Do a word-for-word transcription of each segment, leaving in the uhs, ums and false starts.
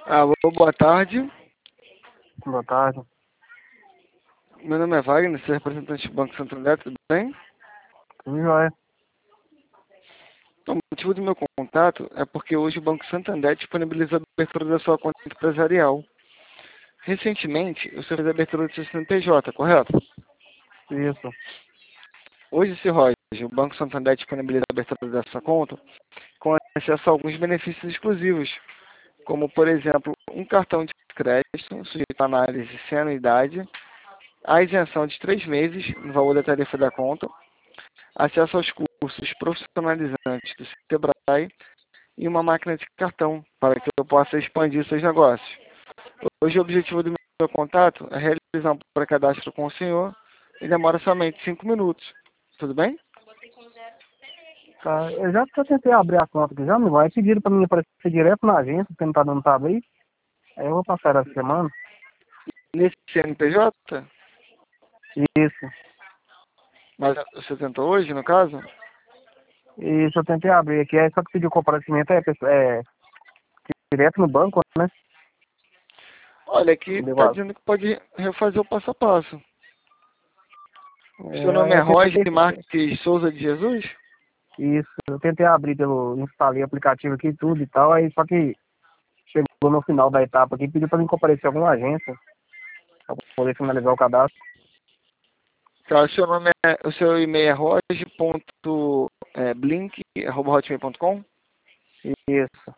Alô, boa tarde. Boa tarde. Meu nome é Wagner, sou representante do Banco Santander, tudo bem? Tudo jóia. Então, o motivo do meu contato é porque hoje o Banco Santander disponibilizou a abertura da sua conta empresarial. Recentemente, você fez a abertura do seu C N P J, correto? Isso. Hoje, se Roger, o Banco Santander disponibiliza a abertura dessa conta com acesso a alguns benefícios exclusivos, como, por exemplo, um cartão de crédito sujeito a análise sem anuidade, a isenção de três meses no valor da tarifa da conta, acesso aos cursos profissionalizantes do Sebrae e uma máquina de cartão para que eu possa expandir seus negócios. Hoje o objetivo do meu contato é realizar um pré-cadastro com o senhor e demora somente cinco minutos. Tudo bem? Tá. Eu já, já tentei abrir a conta aqui, já não vai. Pediram pra mim aparecer direto na agência, porque não tá dando pra abrir. Aí eu vou passar essa semana. Nesse C N P J? Isso. Mas você tentou hoje, no caso? Isso, eu tentei abrir aqui, aí só que pediu comparecimento é, pessoa- é direto no banco, né? Olha, aqui está Entendeu? dizendo que pode refazer o passo a passo. Seu É, aí nome é eu Roger tentei. Marques Souza de Jesus? Isso, eu tentei abrir pelo. Instalei o aplicativo aqui e tudo e tal, aí só que chegou no final da etapa aqui, pediu pra mim comparecer em alguma agência, pra poder finalizar o cadastro. Tá, o seu nome é, o seu e-mail é roger.blink arroba hotmail ponto com. Isso.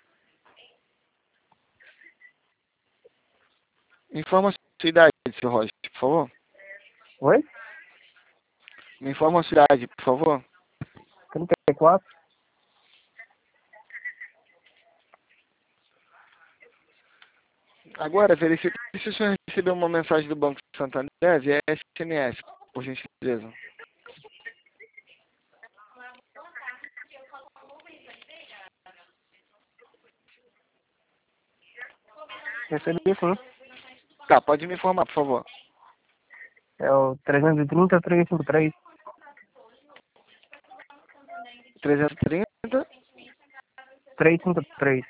Informa a sua idade, seu Roger, por favor. Oi? Me informa a sua idade, por favor. trinta e quatro. Agora, verifique se o senhor recebeu uma mensagem do Banco Santander via S M S, por gentileza. Recebi sim. Tá, pode me informar, por favor. É o trezentos e trinta, trezentos e cinquenta e três. trezentos e trinta. trezentos e cinquenta e três.